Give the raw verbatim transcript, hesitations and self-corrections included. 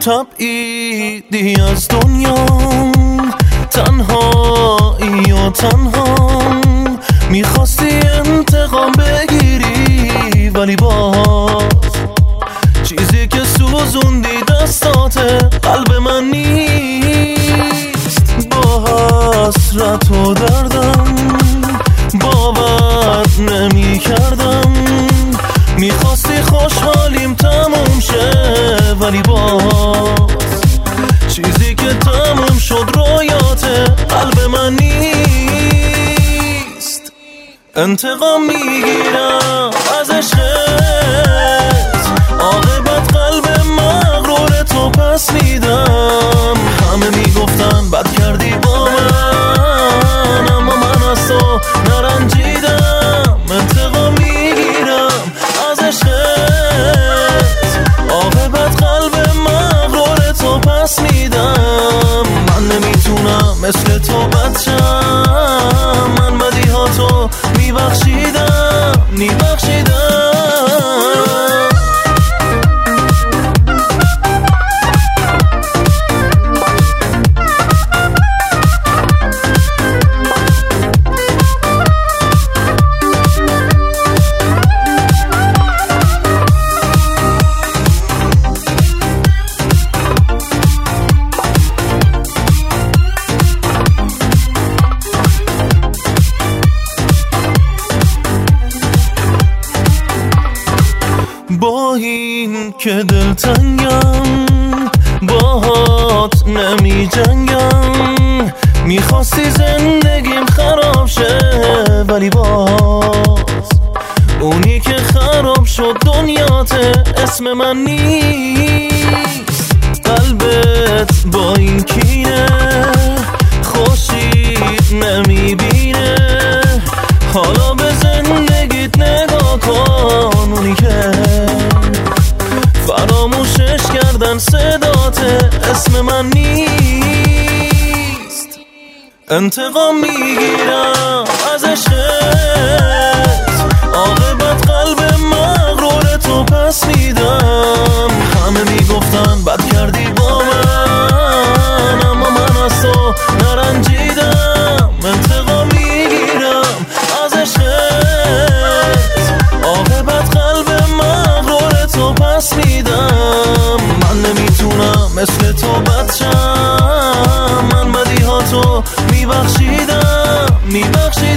تبعیدی از دنیا، تنهایی و تنها میخواستی انتقام بگیری، ولی باز چیزی که سوزوندی دستات قلب من نیست. با حسرت و دردم باور نمی کردم، میخواستی خوشحالیم تموم شه، ولی باز چیزی که تموم شد رویات قلب من نیست. انتقام میگیرم از عشقت، عاقبت قلب مغرور تو پس میدم. همه میگفتن بد کردی با من، اما من از تو نرنجیدم. انتقام میگیرم از عشقت، عاقبت قلب مغرور تو پس میدم. من نمیتونم مثل تو بچم، من بدیهاتو میبخشیدم میبخشیدم. با این که دلتنگم باهات نمی جنگم، میخواستی زندگیم خراب شه، ولی باز اونی که خراب شد دنیاته اسم من نیست. قلبت با این کینه خوشی نمیبینه، حالا به زندگیت نگاه کن. اونی که فراموشش کردن صدات اسم من نیست. انتقام میگیرم از عشقت، عاقبت قلب مغرور تو پس میدم. همه میگفتن بد کردی با من، اما من از تو نرنجیدم. انتقام میگیرم از عشقت، عاقبت قلب مغرور تو پس میدم. من نمیتونم مثل تو بچم، من بدیهاتو میبخشیدم میبخشیدم.